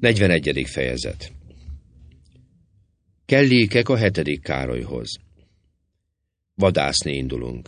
41. fejezet. Kellékek a 7. Károlyhoz. Vadászni indulunk.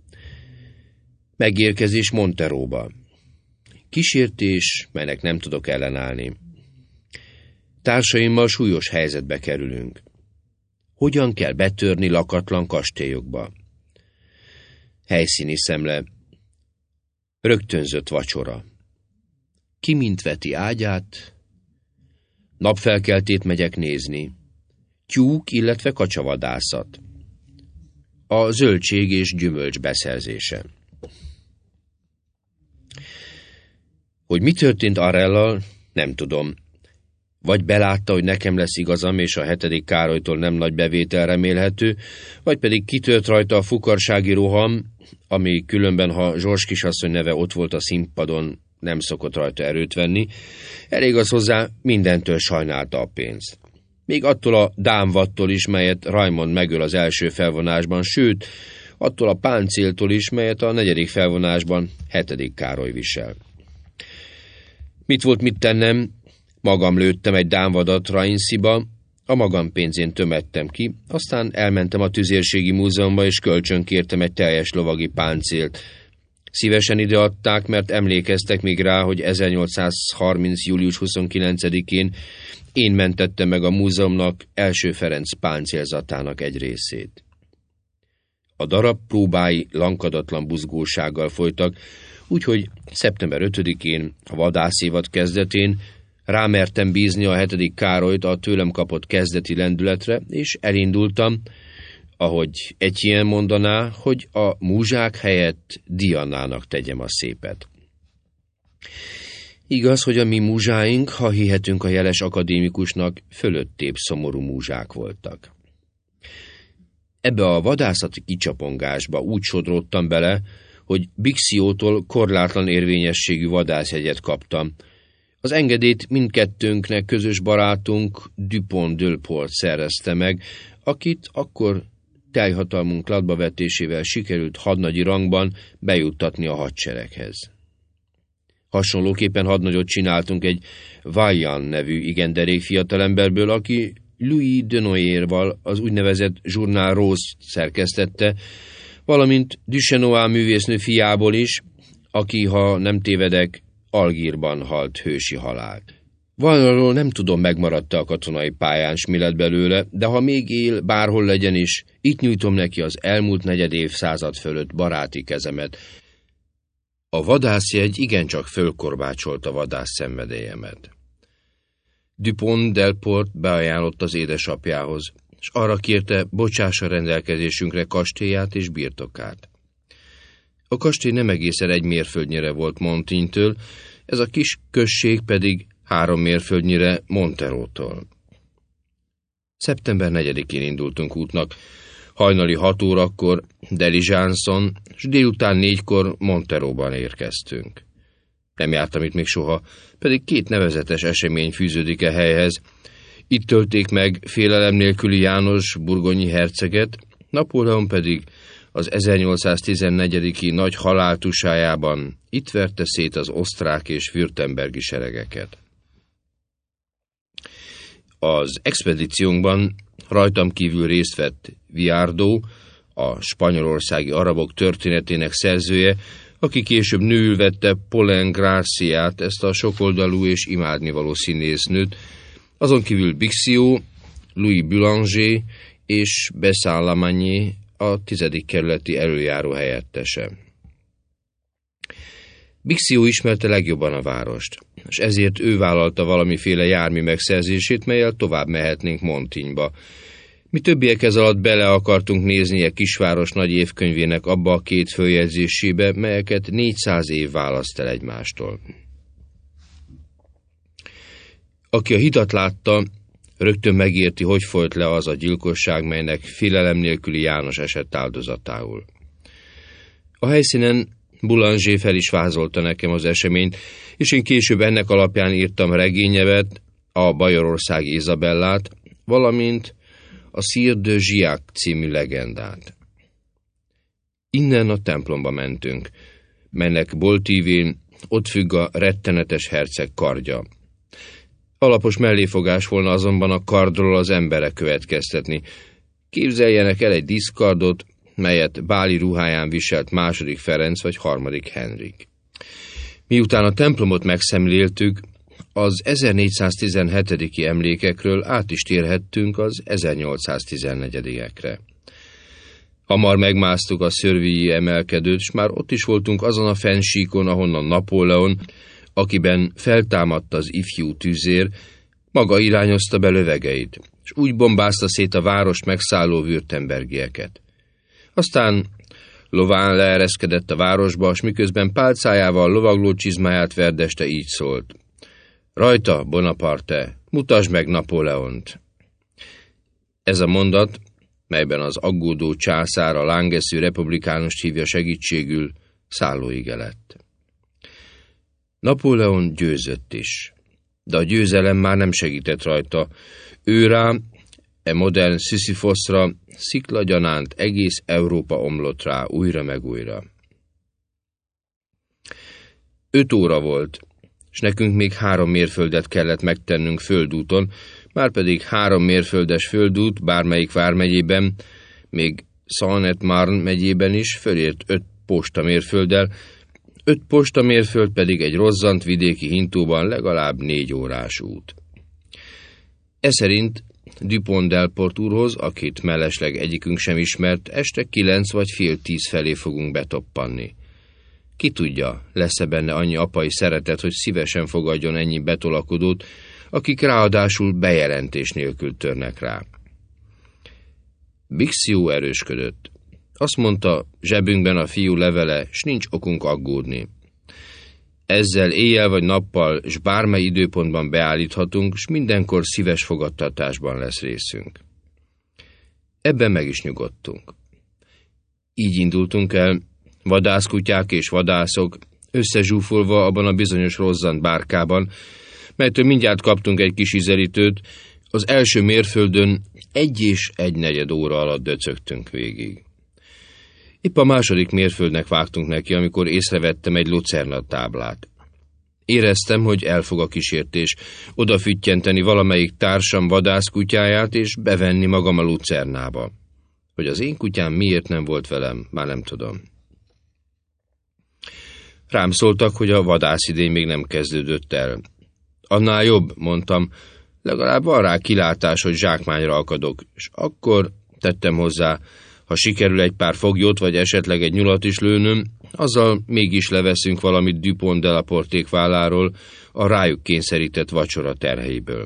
Megérkezés Monteróba. Kísértés, melynek nem tudok ellenállni. Társaimmal súlyos helyzetbe kerülünk. Hogyan kell betörni lakatlan kastélyokba? Helyszíni szemle. Rögtönzött vacsora. Ki mint veti ágyát? Napfelkeltét megyek nézni. Tyúk, illetve kacsavadászat. A zöldség és gyümölcs beszerzése. Hogy mi történt Arellal, nem tudom. Vagy belátta, hogy nekem lesz igazam, és a 7. Károlytól nem nagy bevétel remélhető, vagy pedig kitört rajta a fukarsági roham, ami különben, ha Zsors kisasszony neve ott volt a színpadon, nem szokott rajta erőt venni. Elég az hozzá, mindentől sajnálta a pénzt. Még attól a dámvattól is, melyet Raimond megöl az első felvonásban, sőt, attól a páncéltól is, melyet a 4. felvonásban 7. Károly visel. Mit volt mit tennem? Magam lőttem egy dámvadat Rainsziba, a magam pénzén tömettem ki, aztán elmentem a tüzérségi múzeumba, és kölcsönkértem egy teljes lovagi páncélt. Szívesen ideadták, mert emlékeztek még rá, hogy 1830. július 29-én én mentettem meg a múzeumnak első Ferenc páncélzatának egy részét. A darab próbái lankadatlan buzgósággal folytak, úgyhogy szeptember 5-én, a vadászévad kezdetén rámertem bízni a 7. Károlyt a tőlem kapott kezdeti lendületre, és elindultam, ahogy Etienne mondaná, hogy a múzsák helyett Dianának tegyem a szépet. Igaz, hogy a mi múzsáink, ha hihetünk a jeles akadémikusnak, fölöttébb szomorú múzsák voltak. Ebbe a vadászati kicsapongásba úgy sodródtam bele, hogy Bixiótól korlátlan érvényességű vadászjegyet kaptam. Az engedélyt mindkettőnknek közös barátunk Dupont-Delport szerezte meg, akit akkor teljhatalmunk latbavetésével sikerült hadnagyi rangban bejuttatni a hadsereghez. Hasonlóképpen hadnagyot csináltunk egy Vaillant nevű igen derék fiatalemberből, aki Louis de Noailles-val az úgynevezett Journal Rose szerkesztette, valamint Duchesnois művésznő fiából is, aki, ha nem tévedek, Algírban halt hősi halált. Vaillanról nem tudom, megmaradt a katonai pályán, s mi lett belőle, de ha még él, bárhol legyen is, itt nyújtom neki az elmúlt 4 évszázad fölött baráti kezemet. A vadászjegy igencsak fölkorbácsolt a vadász szenvedélyemet. Dupont-Delport beajánlott az édesapjához, és arra kérte, bocsássa rendelkezésünkre kastélyát és birtokát. A kastély nem egészen 1 mérföldnyire volt Montignytől, ez a kis község pedig 3 mérföldnyire Monterótól. Szeptember 4-én indultunk útnak, hajnali 6 órakor Diligence-on, és délután 4-kor Monteróban érkeztünk. Nem jártam itt még soha, pedig 2 nevezetes esemény fűződik a helyhez. Itt tölték meg félelem nélküli János burgonyi herceget, Napóleon pedig az 1814. nagy haláltusájában itt verte szét az osztrák és württembergi seregeket. Az expedíciónkban rajtam kívül részt vett Viardó, a spanyolországi arabok történetének szerzője, aki később nőül vette Paulin Graciát, ezt a sokoldalú és imádnivaló színésznőt, azon kívül Bixió, Louis Boulanger és Bessin-Lamagné, a 10. kerületi előjáró helyettese. Bixió ismerte legjobban a várost, és ezért ő vállalta valamiféle jármű megszerzését, mellyel tovább mehetnénk Montignyba. Mi többiek ez alatt bele akartunk nézni a kisváros nagy évkönyvének abba a 2 följegyzésébe, melyeket 400 év választ el egymástól. Aki a hidat látta, rögtön megérti, hogy folyt le az a gyilkosság, melynek félelem nélküli János esett áldozatául. A helyszínen Boulanger fel is vázolta nekem az eseményt, és én később ennek alapján írtam regényevet, a bajorországi Izabellát, valamint a Sire de Giac című legendát. Innen a templomba mentünk, melynek boltívén ott függ a rettenetes herceg kardja. Alapos melléfogás volna azonban a kardról az emberek következtetni. Képzeljenek el egy díszkardot, melyet báli ruháján viselt II. Ferenc vagy III. Henrik. Miután a templomot megszemléltük, az 1417. emlékekről át is térhettünk az 1814-ekre. Hamar megmásztuk a szörvíi emelkedőt, s már ott is voltunk azon a fennsíkon, ahonnan Napóleon, akiben feltámadt az ifjú tüzér, maga irányozta be lövegeit, és úgy bombázta szét a várost megszálló württembergieket. Aztán lován leereszkedett a városba, s miközben pálcájával lovagló csizmáját verdeste, így szólt: Rajta, Bonaparte, mutasd meg Napóleont! Ez a mondat, melyben az aggódó császár a lángeszű republikánust hívja segítségül, szállóige lett. Napóleon győzött is, de a győzelem már nem segített rajta. Ő rá, modern Sisyphoszra, szikla-gyanánt egész Európa omlott rá újra meg újra. 5 óra volt, s nekünk még 3 mérföldet kellett megtennünk földúton, márpedig 3 mérföldes földút bármelyik vármegyében, még Saône-et-Marne megyében is fölért 5 postamérfölddel, 5 postamérföld pedig egy rozzant vidéki hintóban legalább 4 órás út. Eszerint Dupont-Delport úrhoz, akit mellesleg egyikünk sem ismert, este 9 vagy fél 10 felé fogunk betoppanni. Ki tudja, lesz-e benne annyi apai szeretet, hogy szívesen fogadjon ennyi betolakodót, akik ráadásul bejelentés nélkül törnek rá. Bixiou erősködött. Azt mondta, zsebünkben a fiú levele, s nincs okunk aggódni. Ezzel éjjel vagy nappal, s bármely időpontban beállíthatunk, s mindenkor szíves fogadtatásban lesz részünk. Ebben meg is nyugodtunk. Így indultunk el, vadászkutyák és vadászok, összezsúfolva abban a bizonyos rozzant bárkában, melytől mindjárt kaptunk egy kis ízelítőt, az első mérföldön 1 és 1/4 óra alatt döcögtünk végig. Épp a második mérföldnek vágtunk neki, amikor észrevettem egy lucerna táblát. Éreztem, hogy elfog a kísértés, odafüttyenteni valamelyik társam vadászkutyáját, és bevenni magam a lucernába. Hogy az én kutyám miért nem volt velem, már nem tudom. Rám szóltak, hogy a vadászidény még nem kezdődött el. Annál jobb, mondtam, legalább van rá kilátás, hogy zsákmányra akadok, és akkor tettem hozzá, ha sikerül egy pár foglyot, vagy esetleg egy nyulat is lőnöm, azzal mégis leveszünk valamit Dupont-Delaporték válláról, a rájuk kényszerített vacsora terheiből.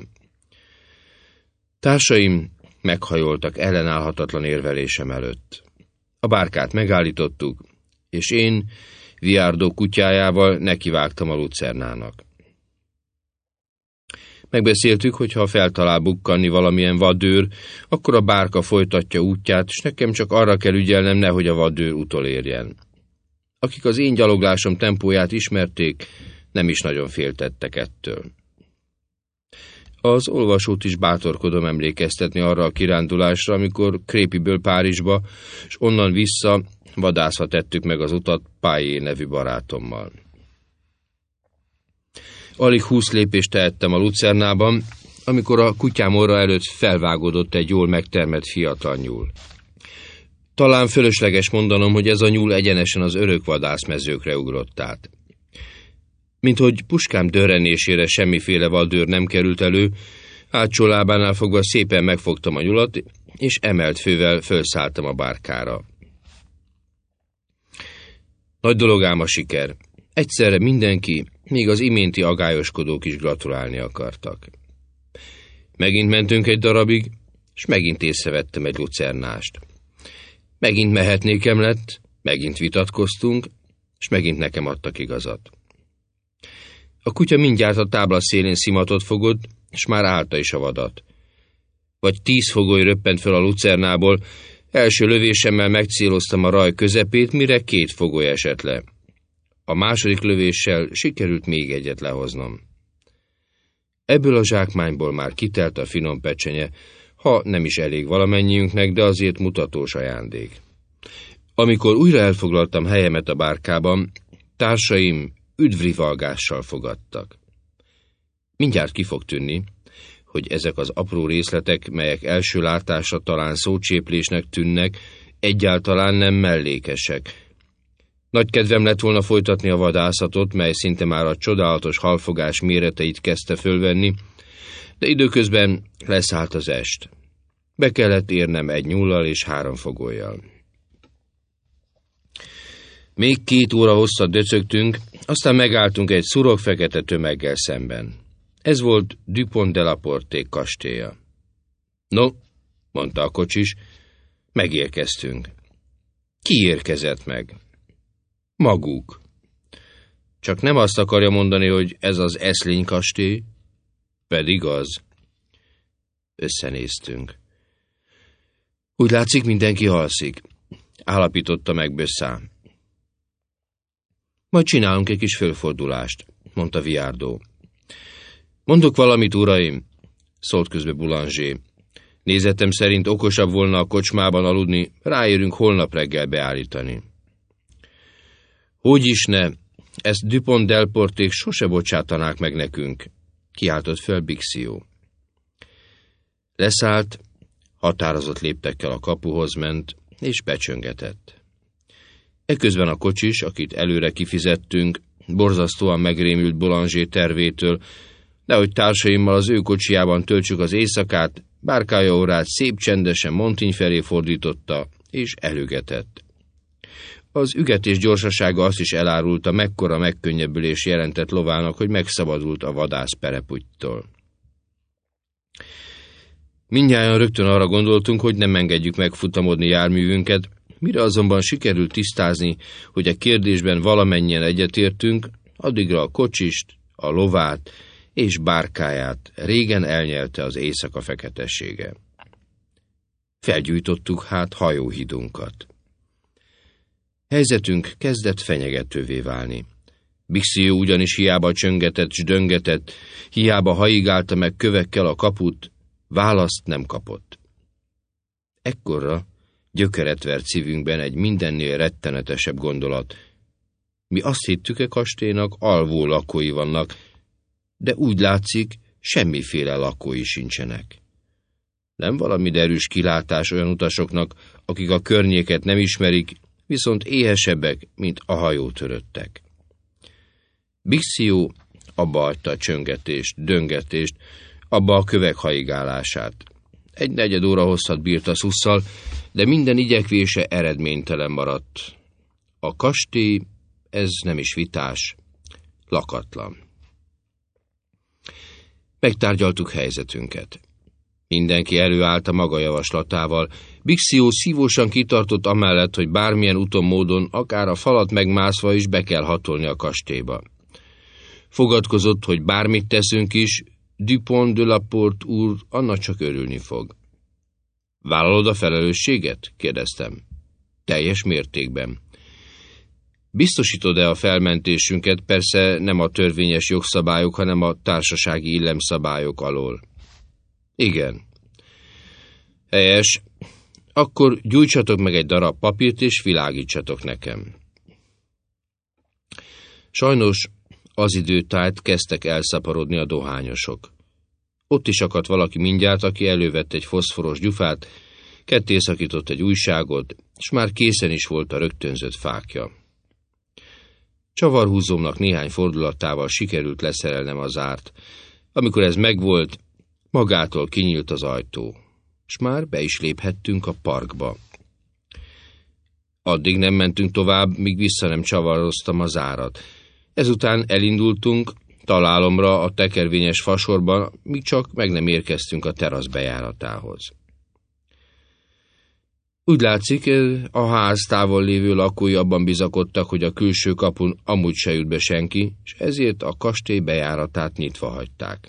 Társaim meghajoltak ellenállhatatlan érvelésem előtt. A bárkát megállítottuk, és én Viardot kutyájával nekivágtam a lucernának. Megbeszéltük, hogy ha feltalál bukkanni valamilyen vadőr, akkor a bárka folytatja útját, és nekem csak arra kell ügyelnem, nehogy a vadőr utolérjen. Akik az én gyaloglásom tempóját ismerték, nem is nagyon féltettek ettől. Az olvasót is bátorkodom emlékeztetni arra a kirándulásra, amikor Crépyből Párizsba, és onnan vissza vadászva tettük meg az utat Pályé nevű barátommal. Alig 20 lépést tehettem a lucernában, amikor a kutyám orra előtt felvágódott egy jól megtermett fiatal nyúl. Talán fölösleges mondanom, hogy ez a nyúl egyenesen az örök vadászmezőkre ugrott át. Minthogy puskám dörrenésére semmiféle vadőr nem került elő, hátsó lábánál fogva szépen megfogtam a nyulat, és emelt fővel fölszálltam a bárkára. Nagy dolog ám a siker. Egyszerre mindenki, még az iménti agályoskodók is gratulálni akartak. Megint mentünk egy darabig, és megint észrevettem egy lucernást. Megint mehetnékem lett, megint vitatkoztunk, és megint nekem adtak igazat. A kutya mindjárt a tábla szélén szimatot fogott, és már állta is a vadat. Vagy 10 fogoly röppent föl a lucernából, első lövésemmel megcéloztam a raj közepét, mire 2 fogoly esett le. A második lövéssel sikerült még egyet lehoznom. Ebből a zsákmányból már kitelt a finom pecsenye, ha nem is elég valamennyiünknek, de azért mutatós ajándék. Amikor újra elfoglaltam helyemet a bárkában, társaim üdvrivalgással fogadtak. Mindjárt ki fog tűnni, hogy ezek az apró részletek, melyek első látásra talán szócséplésnek tűnnek, egyáltalán nem mellékesek. Nagy kedvem lett volna folytatni a vadászatot, mely szinte már a csodálatos halfogás méreteit kezdte fölvenni, de időközben leszállt az est. Be kellett érnem 1 nyullal és 3 fogollyal. Még 2 óra hosszat döcögtünk, aztán megálltunk egy szurok-fekete tömeggel szemben. Ez volt Dupont de la Porté kastélya. No, mondta a kocsis, megérkeztünk. Ki érkezett meg? Maguk. Csak nem azt akarja mondani, hogy ez az Eszlény kastély? Pedig az. Összenéztünk. Úgy látszik, mindenki alszik, állapította meg Bösszá. Majd csinálunk egy kis fölfordulást, mondta Viardot. Mondok valamit, uraim, szólt közbe Boulanger. Nézetem szerint okosabb volna a kocsmában aludni, ráérünk holnap reggel beállítani. Hogyis ne, ezt Dupont Delporték sose bocsátanák meg nekünk, kiáltott fel Bixiou. Leszállt, határozott léptekkel a kapuhoz ment, és becsöngetett. Eközben a kocsis, akit előre kifizettünk, borzasztóan megrémült Boulanger tervétől, de hogy társaimmal az ő kocsijában töltsük az éjszakát, bárkája órát szép csendesen Montigny felé fordította, és elügetett. Az ügetés gyorsasága azt is elárulta, mekkora megkönnyebbülés jelentett lovának, hogy megszabadult a vadász pereputytól. Mindnyájan rögtön arra gondoltunk, hogy nem engedjük megfutamodni járművünket, mire azonban sikerült tisztázni, hogy a kérdésben valamennyien egyetértünk, addigra a kocsist, a lovát és bárkáját régen elnyelte az éjszaka feketessége. Felgyújtottuk hát hajóhidunkat. Helyzetünk kezdett fenyegetővé válni. Bixiou ugyanis hiába csöngetett s döngetett, hiába haigálta meg kövekkel a kaput, választ nem kapott. Ekkorra gyökeret vert szívünkben egy mindennél rettenetesebb gondolat. Mi azt hittük, kastélynak alvó lakói vannak, de úgy látszik, semmiféle lakói sincsenek. Nem valami derűs kilátás olyan utasoknak, akik a környéket nem ismerik, viszont éhesebbek, mint a hajótöröttek. Bixiou abba hagyta a csöngetést, döngetést, abba a kövek haigálását. 1/4 óra hosszat bírt a szusszal, de minden igyekvése eredménytelen maradt. A kastély, ez nem is vitás, lakatlan. Megtárgyaltuk helyzetünket. Mindenki előállt a maga javaslatával. Bixiou szívósan kitartott amellett, hogy bármilyen úton módon, akár a falat megmászva is be kell hatolni a kastélyba. Fogadkozott, hogy bármit teszünk is, Dupont de la Porte úr annak csak örülni fog. Vállalod a felelősséget? Kérdeztem. Teljes mértékben. Biztosítod-e a felmentésünket, persze nem a törvényes jogszabályok, hanem a társasági illemszabályok alól? Igen. Helyes. Akkor gyújtsatok meg egy darab papírt, és világítsatok nekem. Sajnos az időtájt kezdtek elszaporodni a dohányosok. Ott is akadt valaki mindjárt, aki elővett egy foszforos gyufát, ketté szakított egy újságot, és már készen is volt a rögtönzött fákja. Csavarhúzómnak néhány fordulatával sikerült leszerelnem az árt. Amikor ez megvolt, magától kinyílt az ajtó, és már be is léphettünk a parkba. Addig nem mentünk tovább, míg vissza nem csavaroztam az árat. Ezután elindultunk, találomra a tekervényes fasorban, míg csak meg nem érkeztünk a terasz bejáratához. Úgy látszik, a ház távol lévő lakói abban bizakodtak, hogy a külső kapun amúgy se jut be senki, és ezért a kastély bejáratát nyitva hagyták.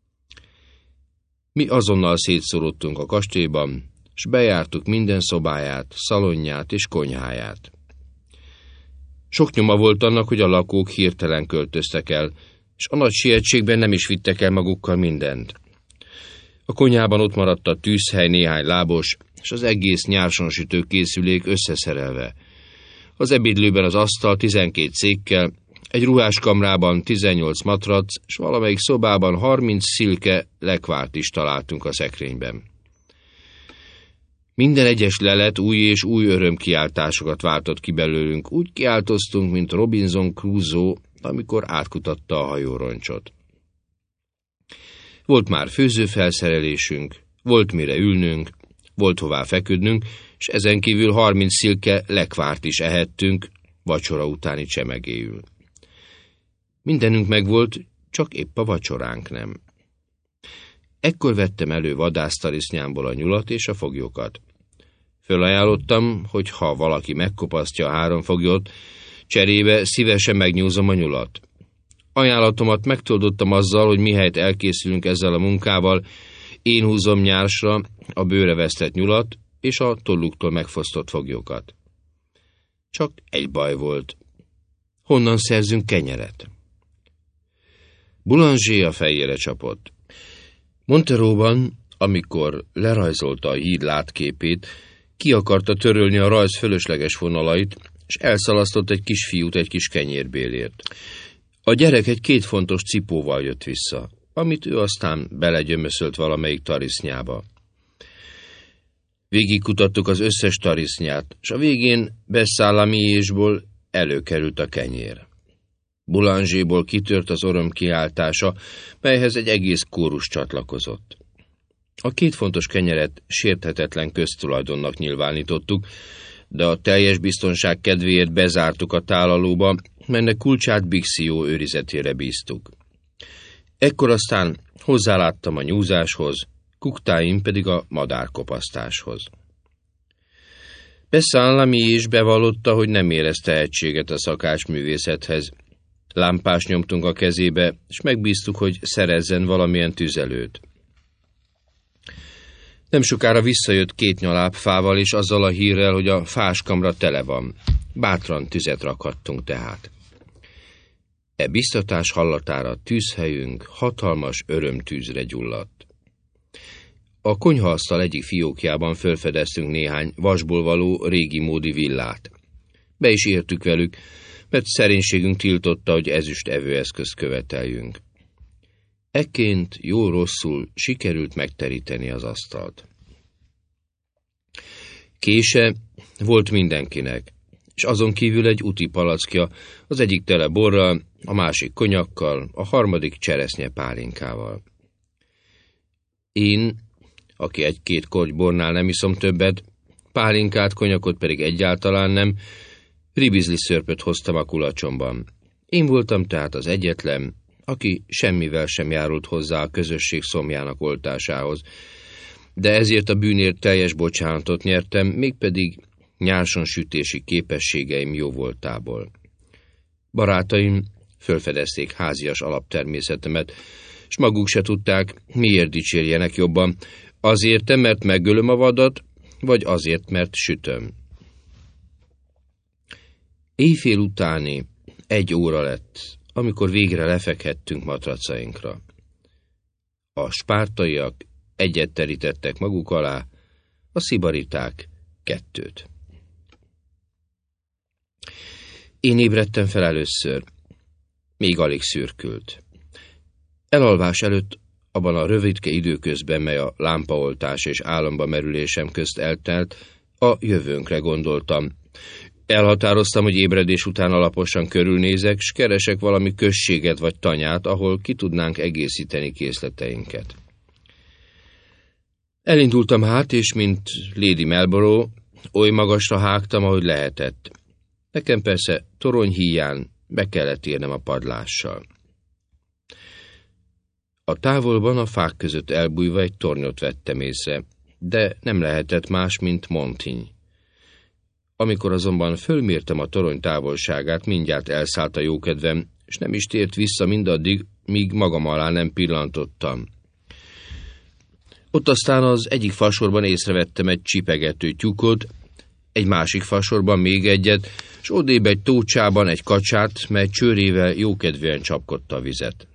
Mi azonnal szétszorodtunk a kastélyban, és bejártuk minden szobáját, szalonját és konyháját. Sok nyoma volt annak, hogy a lakók hirtelen költöztek el, és a nagy sietségben nem is vittek el magukkal mindent. A konyhában ott maradt a tűzhely néhány lábos, és az egész nyársonsütő készülék összeszerelve. Az ebédlőben az asztal 12 székkel, egy ruháskamrában 18 matrac, és valamelyik szobában 30 szilke lekvárt is találtunk a szekrényben. Minden egyes lelet új és új örömkiáltásokat váltott ki belőlünk, úgy kiáltoztunk, mint Robinson Crusoe, amikor átkutatta a hajóroncsot. Volt már főzőfelszerelésünk, volt mire ülnünk, volt hová feküdnünk, és ezen kívül 30 szilke lekvárt is ehettünk, vacsora utáni csemegéül. Mindenünk megvolt, csak épp a vacsoránk nem. Ekkor vettem elő vadásztarisznyámból a nyulat és a foglyokat. Fölajánlottam, hogy ha valaki megkopasztja a 3 foglyot, cserébe szívesen megnyúzom a nyulat. Ajánlatomat megtoldottam azzal, hogy mihelyt elkészülünk ezzel a munkával, én húzom nyársra a bőre vesztett nyulat és a tolluktól megfosztott foglyokat. Csak egy baj volt. Honnan szerzünk kenyeret? Boulanger a fejére csapott. Monteróban, amikor lerajzolta a híd látképét, ki akarta törölni a rajz fölösleges vonalait, és elszalasztott egy kisfiút egy kis kenyérbélért. A gyerek egy 2 fontos cipóval jött vissza, amit ő aztán belegyömöszölt valamelyik tarisznyába. Végigkutattuk az összes tarisznyát, és a végén Bessalamiésból előkerült a kenyér. Boulangerból kitört az örömkiáltása, melyhez egy egész kórus csatlakozott. A 2 fontos kenyeret sérthetetlen köztulajdonnak nyilvánítottuk, de a teljes biztonság kedvéért bezártuk a tálalóba, melynek kulcsát Bixió őrizetére bíztuk. Ekkor aztán hozzáláttam a nyúzáshoz, kuktáim pedig a madárkopasztáshoz. Bessalami is bevallotta, hogy nem érez tehetséget a szakácsművészethez. Lámpást nyomtunk a kezébe, és megbíztuk, hogy szerezzen valamilyen tüzelőt. Nem sokára visszajött 2 nyalábfával, és azzal a hírrel, hogy a fáskamra tele van. Bátran tüzet rakhattunk tehát. E biztatás hallatára tűzhelyünk hatalmas örömtűzre gyulladt. A konyhaasztal egyik fiókjában fölfedeztünk néhány vasból való régi módi villát. Be is értük velük, mert szerénységünk tiltotta, hogy ezüst evőeszközt követeljünk. Ekként jó-rosszul sikerült megteríteni az asztalt. Kése volt mindenkinek, és azon kívül egy úti palackja, az egyik tele borral, a másik konyakkal, a harmadik cseresznye pálinkával. Én, aki 1-2 korty bornál nem iszom többet, pálinkát, konyakot pedig egyáltalán nem, ribizli szörpöt hoztam a kulacsomban. Én voltam tehát az egyetlen, aki semmivel sem járult hozzá a közösség szomjának oltásához, de ezért a bűnért teljes bocsánatot nyertem, mégpedig nyársonsütési képességeim jóvoltából. Barátaim fölfedezték házias alaptermészetemet, s maguk se tudták, miért dicsérjenek jobban, azért, mert megölöm a vadat, vagy azért, mert sütöm. Éjfél utáni 1 óra lett, amikor végre lefekhettünk matracainkra. A spártaiak 1 terítettek maguk alá, a szibariták 2. Én ébredtem fel először, még alig szürkült. Elalvás előtt, abban a rövidke időközben, mely a lámpaoltás és álomba merülésem közt eltelt, a jövőnkre gondoltam. Elhatároztam, hogy ébredés után alaposan körülnézek, s keresek valami községet vagy tanyát, ahol ki tudnánk egészíteni készleteinket. Elindultam hát, és mint Lady Marlborough, oly magasra hágtam, ahogy lehetett. Nekem persze torony híján be kellett érnem a padlással. A távolban a fák között elbújva egy tornyot vettem észre, de nem lehetett más, mint Montaigne. Amikor azonban fölmértem a torony távolságát, mindjárt elszállt a jókedvem, és nem is tért vissza mindaddig, míg magam alá nem pillantottam. Ott aztán az egyik fasorban észrevettem egy csipegető tyúkot, egy másik fasorban még egyet, s odébb egy tócsában egy kacsát, mely csőrével jókedvűen csapkodta a vizet.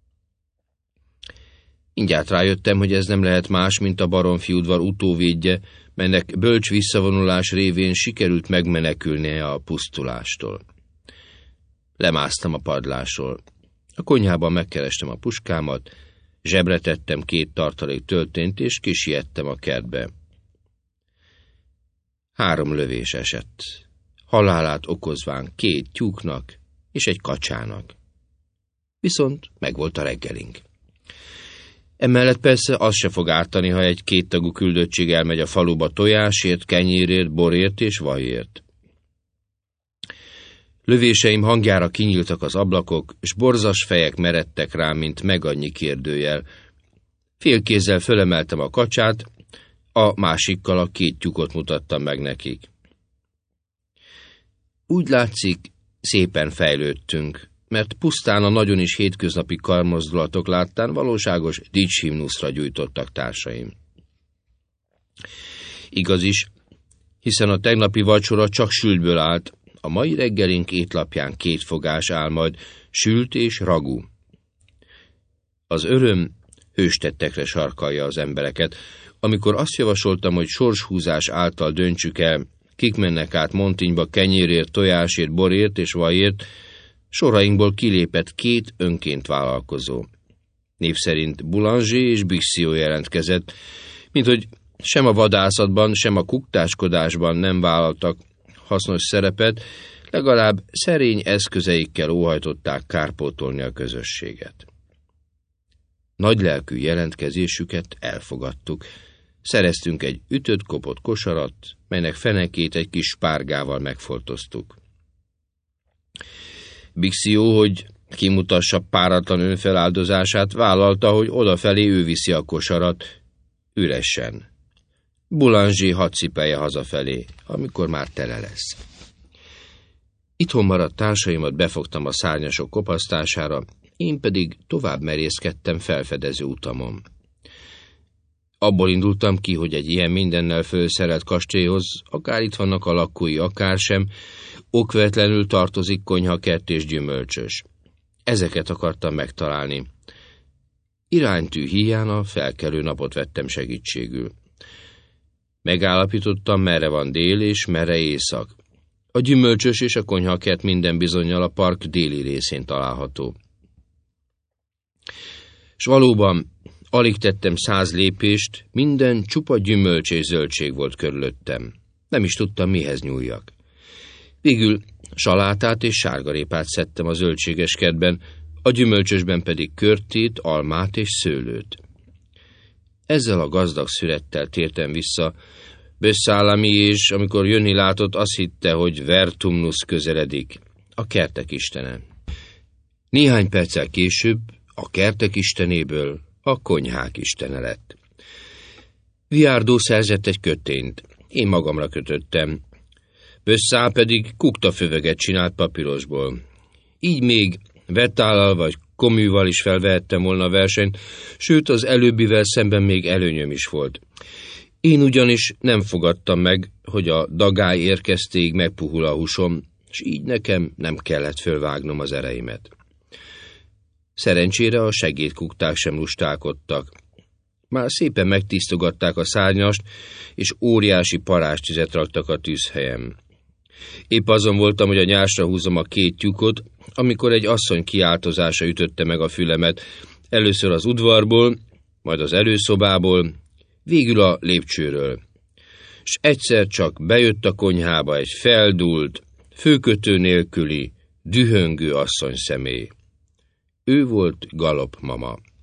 Mindjárt rájöttem, hogy ez nem lehet más, mint a Baromfi udvar utóvédje, melynek bölcs visszavonulás révén sikerült megmenekülnie a pusztulástól. Lemásztam a padlásról. A konyhában megkerestem a puskámat, zsebre tettem 2 tartalék töltényt, és kisiettem a kertbe. 3 lövés esett, halálát okozván 2 tyúknak és egy kacsának. Viszont megvolt a reggelink. Emellett persze az se fog ártani, ha egy 2 tagú küldöttség elmegy a faluba tojásért, kenyérért, borért és vajért. Lövéseim hangjára kinyíltak az ablakok, s borzas fejek meredtek rám, mint megannyi kérdőjel. Félkézzel fölemeltem a kacsát, a másikkal a 2 tyúkot mutattam meg nekik. Úgy látszik, szépen fejlődtünk, mert pusztán a nagyon is hétköznapi karmozdulatok láttán valóságos dicshimnuszra gyújtottak társaim. Igaz is, hiszen a tegnapi vacsora csak sültből állt, a mai reggelink étlapján 2 fogás áll majd, sült és ragú. Az öröm hőstettekre sarkalja az embereket, amikor azt javasoltam, hogy sorshúzás által döntsük el, kik mennek át Montignyba kenyérért, tojásért, borért és vajért, sorainkból kilépett 2 önként vállalkozó. Név szerint Boulanger és Bixiou jelentkezett, mint hogy sem a vadászatban, sem a kuktáskodásban nem vállaltak hasznos szerepet, legalább szerény eszközeikkel óhajtották kárpótolni a közösséget. Nagylelkű jelentkezésüket elfogadtuk. Szereztünk egy ütött-kopott kosarat, melynek fenekét egy kis spárgával megfoltoztuk. Bixiou, hogy kimutassa páratlan önfeláldozását, vállalta, hogy odafelé ő viszi a kosarat, üresen. Boulanger hadd cipelje hazafelé, amikor már tele lesz. Itthon maradt társaimat befogtam a szárnyasok kopasztására, én pedig tovább merészkedtem felfedező utamon. Abból indultam ki, hogy egy ilyen mindennel fölszerelt kastélyhoz, akár itt vannak a lakói, akár sem, okvetlenül tartozik konyhakert és gyümölcsös. Ezeket akartam megtalálni. Iránytű híján a felkelő napot vettem segítségül. Megállapítottam, merre van dél és merre észak. A gyümölcsös és a konyhakert minden bizonnyal a park déli részén található. S valóban alig tettem 100 lépést, minden csupa gyümölcs és zöldség volt körülöttem. Nem is tudtam, mihez nyúljak. Végül salátát és sárgarépát szedtem a zöldséges kertben, a gyümölcsösben pedig körtét, almát és szőlőt. Ezzel a gazdag szürettel tértem vissza, Bösszállami, és amikor jönni látott, azt hitte, hogy Vertumnus közeledik, a kertek istene. Néhány perccel később a kertek istenéből a konyhák istene lett. Viardot szerzett egy kötényt, én magamra kötöttem. Bösszál pedig kuktaföveget csinált papírosból. Így még vetállal vagy koműval is felvehettem volna a versenyt, sőt az előbbivel szemben még előnyöm is volt. Én ugyanis nem fogadtam meg, hogy a dagály érkeztéig megpuhul a húsom, s így nekem nem kellett fölvágnom az ereimet. Szerencsére a segédkukták sem lustálkodtak. Már szépen megtisztogatták a szárnyast, és óriási parástüzet raktak a tűzhelyem. Épp azon voltam, hogy a nyásra húzom a 2 tyúkot, amikor egy asszony kiáltozása ütötte meg a fülemet, először az udvarból, majd az előszobából, végül a lépcsőről. S egyszer csak bejött a konyhába egy feldúlt, főkötő nélküli, dühöngő asszony személy. Ő volt Galop mama.